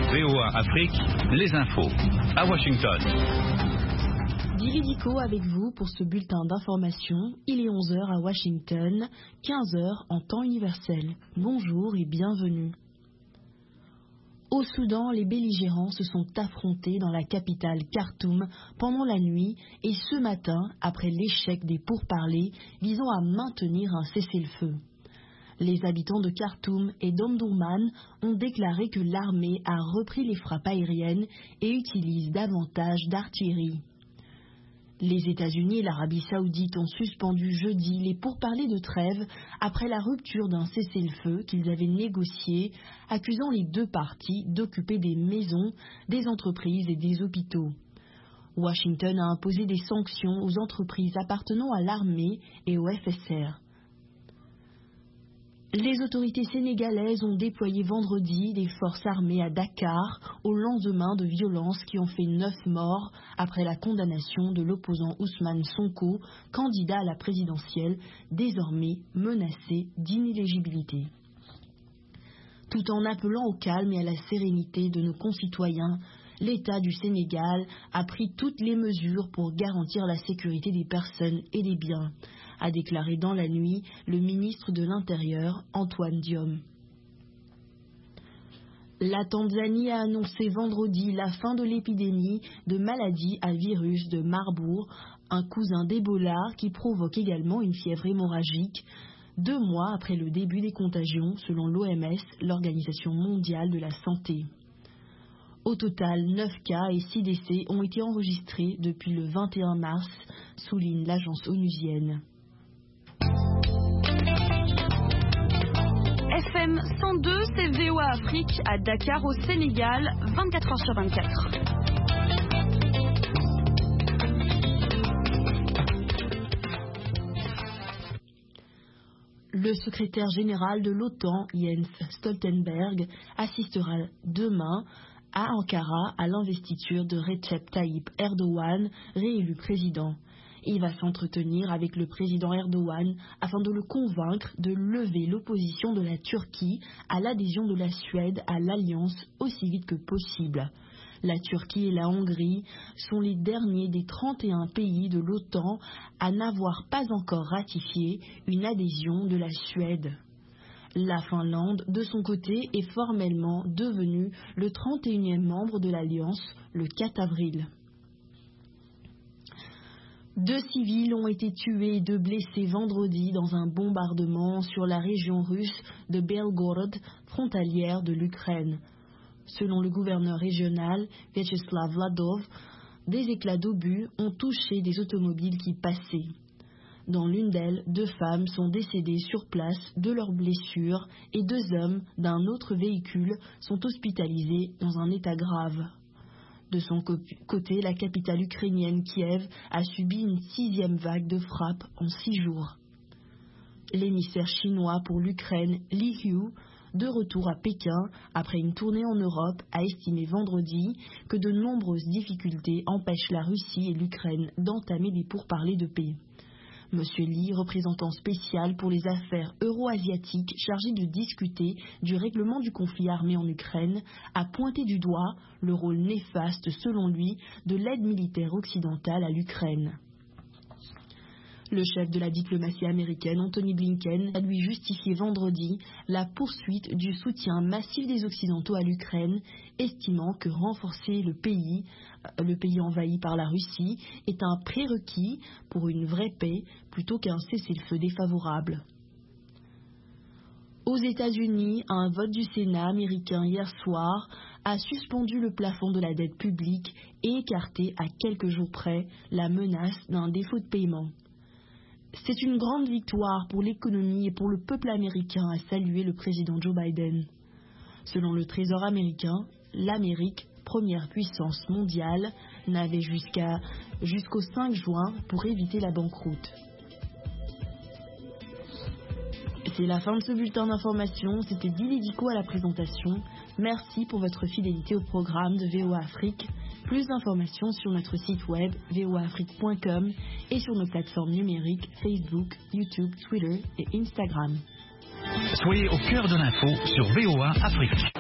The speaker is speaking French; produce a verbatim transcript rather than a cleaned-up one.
V O A Afrique, les infos. À Washington. Billy Dico avec vous pour ce bulletin d'information. Il est onze heures à Washington, quinze heures en temps universel. Bonjour et bienvenue. Au Soudan, les belligérants se sont affrontés dans la capitale Khartoum pendant la nuit et ce matin après l'échec des pourparlers visant à maintenir un cessez-le-feu. Les habitants de Khartoum et d'Omdurman ont déclaré que l'armée a repris les frappes aériennes et utilise davantage d'artillerie. Les États-Unis et l'Arabie saoudite ont suspendu jeudi les pourparlers de trêve après la rupture d'un cessez-le-feu qu'ils avaient négocié, accusant les deux parties d'occuper des maisons, des entreprises et des hôpitaux. Washington a imposé des sanctions aux entreprises appartenant à l'armée et au F S R. Les autorités sénégalaises ont déployé vendredi des forces armées à Dakar au lendemain de violences qui ont fait neuf morts après la condamnation de l'opposant Ousmane Sonko, candidat à la présidentielle, désormais menacé d'inéligibilité. Tout en appelant au calme et à la sérénité de nos concitoyens, l'État du Sénégal a pris toutes les mesures pour garantir la sécurité des personnes et des biens, a déclaré dans la nuit le ministre de l'Intérieur, Antoine Diome. La Tanzanie a annoncé vendredi la fin de l'épidémie de maladie à virus de Marburg, un cousin d'Ebola qui provoque également une fièvre hémorragique, deux mois après le début des contagions, selon l'O M S, l'Organisation mondiale de la santé. Au total, neuf cas et six décès ont été enregistrés depuis le vingt et un mars, souligne l'agence onusienne. F M cent deux, c'est V O A Afrique à Dakar au Sénégal, vingt-quatre heures sur vingt-quatre. Le secrétaire général de l'OTAN, Jens Stoltenberg, assistera demain à Ankara à l'investiture de Recep Tayyip Erdogan, réélu président. Il va s'entretenir avec le président Erdogan afin de le convaincre de lever l'opposition de la Turquie à l'adhésion de la Suède à l'Alliance aussi vite que possible. La Turquie et la Hongrie sont les derniers des trente et un pays de l'OTAN à n'avoir pas encore ratifié une adhésion de la Suède. La Finlande, de son côté, est formellement devenue le trente et unième membre de l'Alliance le quatre avril. Deux civils ont été tués et deux blessés vendredi dans un bombardement sur la région russe de Belgorod, frontalière de l'Ukraine. Selon le gouverneur régional, Vyacheslav Vladov, des éclats d'obus ont touché des automobiles qui passaient. Dans l'une d'elles, deux femmes sont décédées sur place de leurs blessures et deux hommes d'un autre véhicule sont hospitalisés dans un état grave. De son côté, la capitale ukrainienne Kiev a subi une sixième vague de frappes en six jours. L'émissaire chinois pour l'Ukraine, Li Hu, de retour à Pékin après une tournée en Europe, a estimé vendredi que de nombreuses difficultés empêchent la Russie et l'Ukraine d'entamer des pourparlers de paix. Monsieur Li, représentant spécial pour les affaires euro-asiatiques chargé de discuter du règlement du conflit armé en Ukraine, a pointé du doigt le rôle néfaste, selon lui, de l'aide militaire occidentale à l'Ukraine. Le chef de la diplomatie américaine, Antony Blinken, a lui justifié vendredi la poursuite du soutien massif des Occidentaux à l'Ukraine, estimant que renforcer le pays, le pays envahi par la Russie, est un prérequis pour une vraie paix plutôt qu'un cessez-le-feu défavorable. Aux États-Unis, un vote du Sénat américain hier soir a suspendu le plafond de la dette publique et écarté à quelques jours près la menace d'un défaut de paiement. C'est une grande victoire pour l'économie et pour le peuple américain, a salué le président Joe Biden. Selon le Trésor américain, l'Amérique, première puissance mondiale, n'avait jusqu'à, jusqu'au cinq juin pour éviter la banqueroute. C'est la fin de ce bulletin d'information. C'était Billy Dico à la présentation. Merci pour votre fidélité au programme de V O A Afrique. Plus d'informations sur notre site web v o a afrique point com et sur nos plateformes numériques Facebook, YouTube, Twitter et Instagram. Soyez au cœur de l'info sur V O A Afrique.